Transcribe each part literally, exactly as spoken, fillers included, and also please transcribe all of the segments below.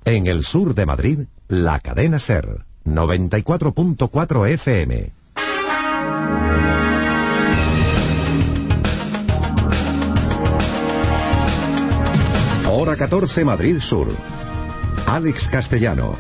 En el sur de Madrid, la cadena SER, noventa y cuatro punto cuatro F M. Hora catorce, Madrid Sur. Alex Castellano.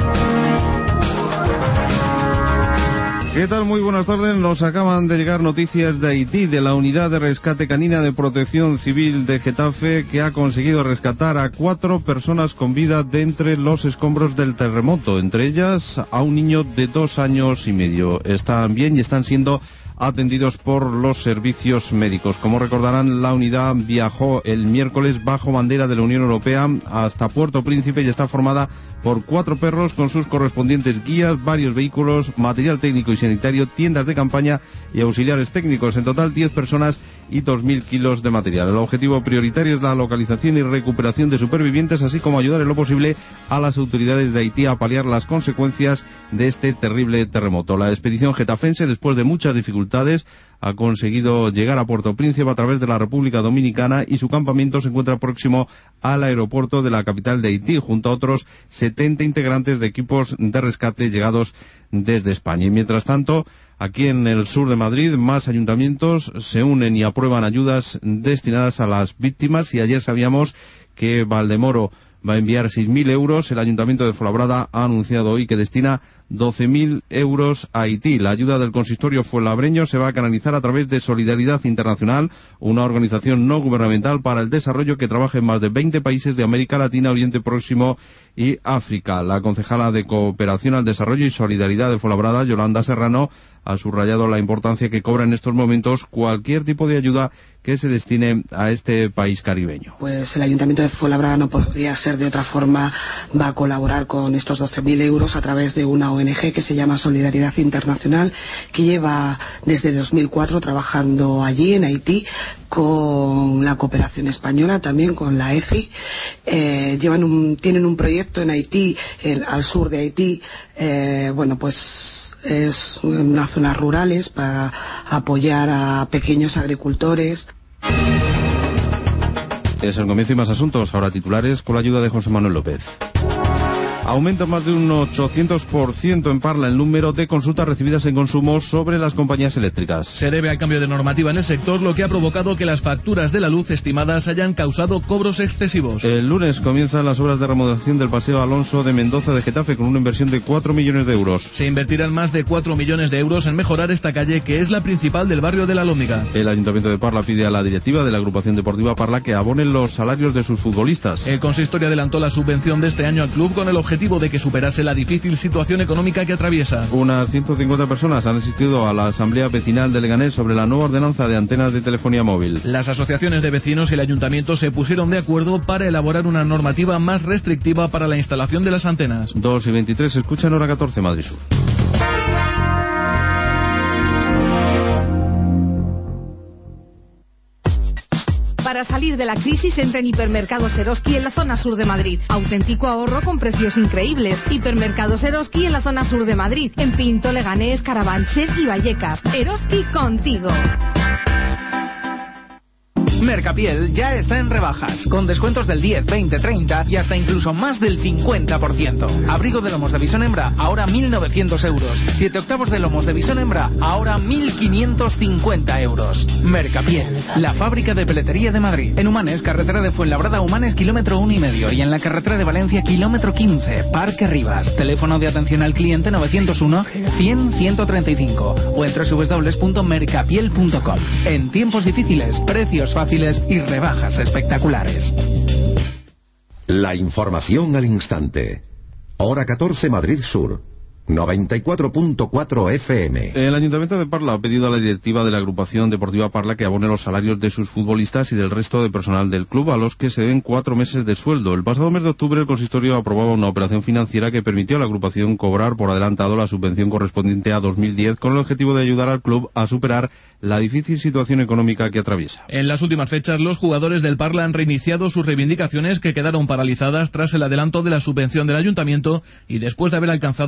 ¿Qué tal? Muy buenas tardes. Nos acaban de llegar noticias de Haití, de la Unidad de Rescate Canina de Protección Civil de Getafe, que ha conseguido rescatar a cuatro personas con vida de entre los escombros del terremoto, entre ellas a un niño de dos años y medio. Están bien y están siendo atendidos por los servicios médicos. Como recordarán, la unidad viajó el miércoles bajo bandera de la Unión Europea hasta Puerto Príncipe y está formada por cuatro perros con sus correspondientes guías, varios vehículos, material técnico y sanitario, tiendas de campaña y auxiliares técnicos. En total, diez personas y dos mil kilos de material. El objetivo prioritario es la localización y recuperación de supervivientes, así como ayudar en lo posible a las autoridades de Haití a paliar las consecuencias de este terrible terremoto. La expedición getafense, después de muchas dificultades, ha conseguido llegar a Puerto Príncipe a través de la República Dominicana y su campamento se encuentra próximo al aeropuerto de la capital de Haití, junto a otros setenta integrantes de equipos de rescate llegados desde España. Y mientras tanto, aquí en el sur de Madrid, más ayuntamientos se unen y aprueban ayudas destinadas a las víctimas, y ayer sabíamos que Valdemoro va a enviar seis mil euros. El Ayuntamiento de Fuenlabrada ha anunciado hoy que destina doce mil euros a Haití. La ayuda del consistorio fuenlabreño se va a canalizar a través de Solidaridad Internacional, una organización no gubernamental para el desarrollo que trabaja en más de veinte países de América Latina, Oriente Próximo y África. La concejala de Cooperación al Desarrollo y Solidaridad de Fuenlabrada, Yolanda Serrano, ha subrayado la importancia que cobra en estos momentos cualquier tipo de ayuda que se destine a este país caribeño. Pues el Ayuntamiento de Fuenlabrada no podría ser de otra forma, va a colaborar con estos doce mil euros a través de una O N G que se llama Solidaridad Internacional, que lleva desde dos mil cuatro trabajando allí en Haití con la cooperación española, también con la E F I. Eh, llevan un, tienen un proyecto en Haití, en, al sur de Haití, eh, bueno pues es en unas zonas rurales para apoyar a pequeños agricultores. Es el comienzo y más asuntos, ahora titulares con la ayuda de José Manuel López. Aumenta más de un ochocientos por ciento en Parla el número de consultas recibidas en consumo sobre las compañías eléctricas. Se debe al cambio de normativa en el sector, lo que ha provocado que las facturas de la luz estimadas hayan causado cobros excesivos. El lunes comienzan las obras de remodelación del Paseo Alonso de Mendoza de Getafe con una inversión de cuatro millones de euros. Se invertirán más de cuatro millones de euros en mejorar esta calle, que es la principal del barrio de la Lóndiga. El Ayuntamiento de Parla pide a la directiva de la agrupación deportiva Parla que abonen los salarios de sus futbolistas. El consistorio adelantó la subvención de este año al club con el objetivo de que superase la difícil situación económica que atraviesa. Unas ciento cincuenta personas han asistido a la Asamblea Vecinal de Leganés sobre la nueva ordenanza de antenas de telefonía móvil. Las asociaciones de vecinos y el ayuntamiento se pusieron de acuerdo para elaborar una normativa más restrictiva para la instalación de las antenas. dos y veintitrés, escuchan Hora catorce, Madrid Sur. Para salir de la crisis, entra en Hipermercados Eroski en la zona sur de Madrid. Auténtico ahorro con precios increíbles. Hipermercados Eroski en la zona sur de Madrid. En Pinto, Leganés, Carabanchel y Vallecas. Eroski contigo. Mercapiel ya está en rebajas, con descuentos del diez, veinte, treinta y hasta incluso más del cincuenta por ciento. Abrigo de lomos de bisón hembra, ahora mil novecientos euros. siete octavos de lomos de bisón hembra, ahora mil quinientos cincuenta euros. Mercapiel, la fábrica de peletería de Madrid. En Humanes, carretera de Fuenlabrada, Humanes, kilómetro uno y medio. Y en la carretera de Valencia, kilómetro quince, Parque Rivas. Teléfono de atención al cliente novecientos uno, cien, ciento treinta y cinco. O en doble u doble u doble u punto mercapiel punto com. En tiempos difíciles, precios fáciles y rebajas espectaculares. La información al instante. Hora catorce, Madrid Sur. noventa y cuatro punto cuatro F M. El Ayuntamiento de Parla ha pedido a la directiva de la agrupación deportiva Parla que abone los salarios de sus futbolistas y del resto de personal del club, a los que se deben cuatro meses de sueldo. El pasado mes de octubre el consistorio aprobaba una operación financiera que permitió a la agrupación cobrar por adelantado la subvención correspondiente a dos mil diez, con el objetivo de ayudar al club a superar la difícil situación económica que atraviesa. En las últimas fechas, los jugadores del Parla han reiniciado sus reivindicaciones, que quedaron paralizadas tras el adelanto de la subvención del Ayuntamiento y después de haber alcanzado un acuerdo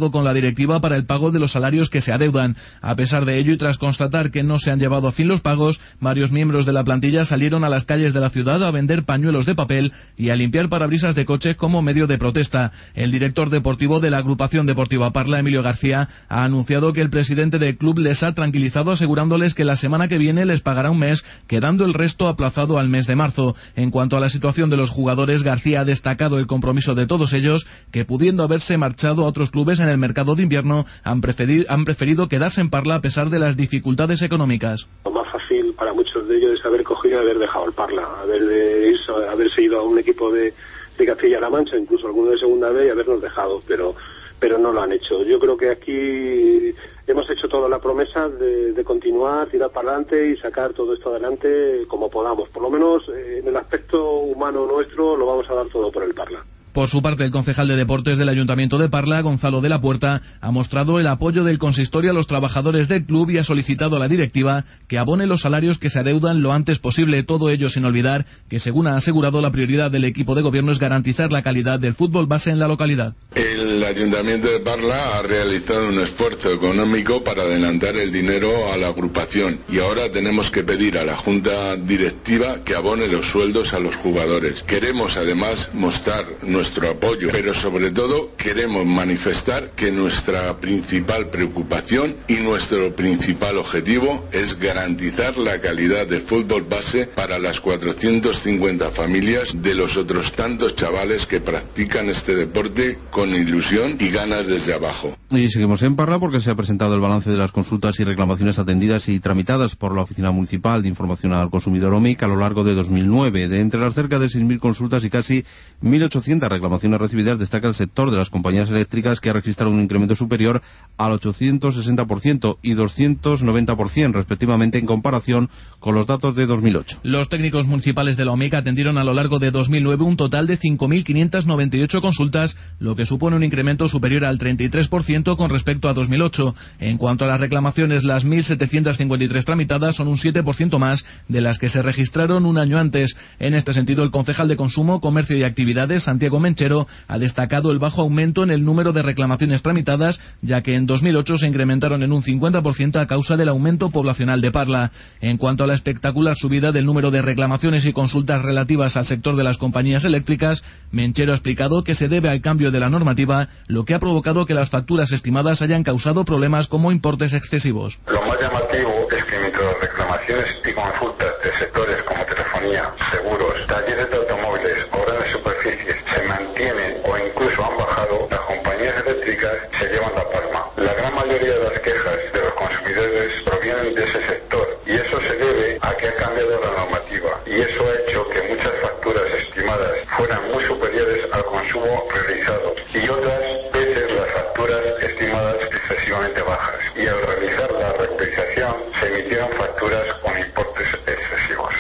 diálogo con la directiva para el pago de los salarios que se adeudan. A pesar de ello y tras constatar que no se han llevado a fin los pagos, varios miembros de la plantilla salieron a las calles de la ciudad a vender pañuelos de papel y a limpiar parabrisas de coches como medio de protesta. El director deportivo de la agrupación deportiva Parla, Emilio García, ha anunciado que el presidente del club les ha tranquilizado asegurándoles que la semana que viene les pagará un mes, quedando el resto aplazado al mes de marzo. En cuanto a la situación de los jugadores, García ha destacado el compromiso de todos ellos, que pudiendo haberse marchado a otros clubes en el mercado de invierno, han preferido, han preferido quedarse en Parla a pesar de las dificultades económicas. Lo más fácil para muchos de ellos es haber cogido y haber dejado el Parla, haber de irse, haberse ido a un equipo de, de Castilla-La Mancha, incluso alguno de segunda B, y habernos dejado, pero pero no lo han hecho. Yo creo que aquí hemos hecho toda la promesa de, de continuar, tirar para adelante y sacar todo esto adelante como podamos. Por lo menos eh, en el aspecto humano nuestro lo vamos a dar todo por el Parla. Por su parte, el concejal de Deportes del Ayuntamiento de Parla, Gonzalo de la Puerta, ha mostrado el apoyo del consistorio a los trabajadores del club y ha solicitado a la directiva que abone los salarios que se adeudan lo antes posible, todo ello sin olvidar que, según ha asegurado, la prioridad del equipo de gobierno es garantizar la calidad del fútbol base en la localidad. El Ayuntamiento de Parla ha realizado un esfuerzo económico para adelantar el dinero a la agrupación y ahora tenemos que pedir a la Junta Directiva que abone los sueldos a los jugadores. Queremos además mostrar nuestro apoyo, pero sobre todo queremos manifestar que nuestra principal preocupación y nuestro principal objetivo es garantizar la calidad de fútbol base para las cuatrocientas cincuenta familias de los otros tantos chavales que practican este deporte con ilusión y ganas desde abajo. Y seguimos en Parla porque se ha presentado el balance de las consultas y reclamaciones atendidas y tramitadas por la Oficina Municipal de Información al Consumidor O M I C a lo largo de dos mil nueve. De entre las cerca de seis mil consultas y casi mil ochocientas reclamaciones recibidas, destaca el sector de las compañías eléctricas, que ha registrado un incremento superior al ochocientos sesenta por ciento y doscientos noventa por ciento respectivamente en comparación con los datos de dos mil ocho. Los técnicos municipales de la O M I C atendieron a lo largo de dos mil nueve un total de cinco mil quinientas noventa y ocho consultas, lo que supone un incremento superior al treinta y tres por ciento con respecto a dos mil ocho. En cuanto a las reclamaciones, las mil setecientas cincuenta y tres tramitadas son un siete por ciento más de las que se registraron un año antes. En este sentido, el concejal de Consumo, Comercio y Actividades, Santiago Menchero, ha destacado el bajo aumento en el número de reclamaciones tramitadas, ya que en dos mil ocho se incrementaron en un cincuenta por ciento a causa del aumento poblacional de Parla. En cuanto a la espectacular subida del número de reclamaciones y consultas relativas al sector de las compañías eléctricas, Menchero ha explicado que se debe al cambio de la normativa, lo que ha provocado que las facturas estimadas hayan causado problemas como importes excesivos. Lo más llamativo es que mientras las reclamaciones y consultas de sectores como telefonía, seguros, talleres de automóviles o grandes superficies se mantienen o incluso han bajado, las compañías eléctricas se llevan la palma. La gran mayoría de las quejas de los consumidores provienen de ese sector y eso se debe a que ha cambiado la normativa y eso ha hecho que muchas facturas estimadas fueran muy superiores al consumo realizado y otras veces las facturas estimadas excesivamente bajas, y al realizar la rectificación se emitieron facturas con importes excesivos.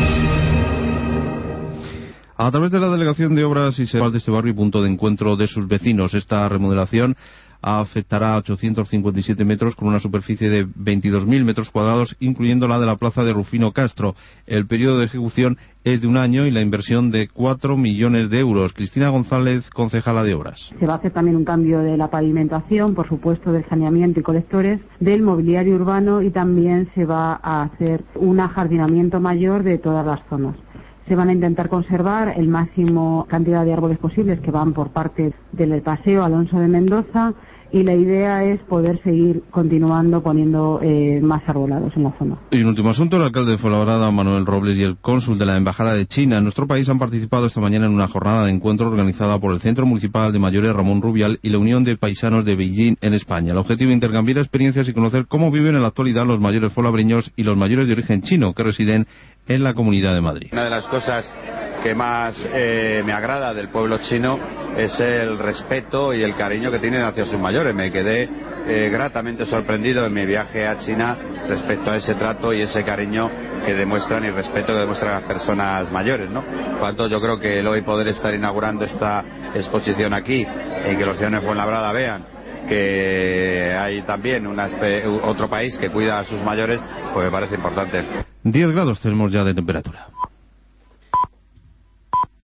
A través de la Delegación de Obras y Servicios de este barrio y punto de encuentro de sus vecinos, esta remodelación afectará a ochocientos cincuenta y siete metros con una superficie de veintidós mil metros cuadrados, incluyendo la de la plaza de Rufino Castro. El periodo de ejecución es de un año y la inversión de cuatro millones de euros. Cristina González, concejala de Obras. Se va a hacer también un cambio de la pavimentación, por supuesto del saneamiento y colectores, del mobiliario urbano, y también se va a hacer un ajardinamiento mayor de todas las zonas. Se van a intentar conservar el máximo cantidad de árboles posibles que van por parte del Paseo Alonso de Mendoza, y la idea es poder seguir continuando poniendo eh, más arbolados en la zona. Y un último asunto, el alcalde de Fuenlabrada, Manuel Robles, y el cónsul de la Embajada de China en nuestro país han participado esta mañana en una jornada de encuentro organizada por el Centro Municipal de Mayores Ramón Rubial y la Unión de Paisanos de Beijing en España. El objetivo es intercambiar experiencias y conocer cómo viven en la actualidad los mayores fuenlabreños y los mayores de origen chino que residen en la Comunidad de Madrid. Una de las cosas que más eh, me agrada del pueblo chino es el respeto y el cariño que tienen hacia sus mayores. Me quedé eh, gratamente sorprendido en mi viaje a China respecto a ese trato y ese cariño que demuestran y respeto que demuestran las personas mayores, ¿no? Por tanto, yo creo que el hoy poder estar inaugurando esta exposición aquí, en que los ciudadanos de Fuenlabrada vean que hay también una, otro país que cuida a sus mayores, pues me parece importante. diez grados tenemos ya de temperatura.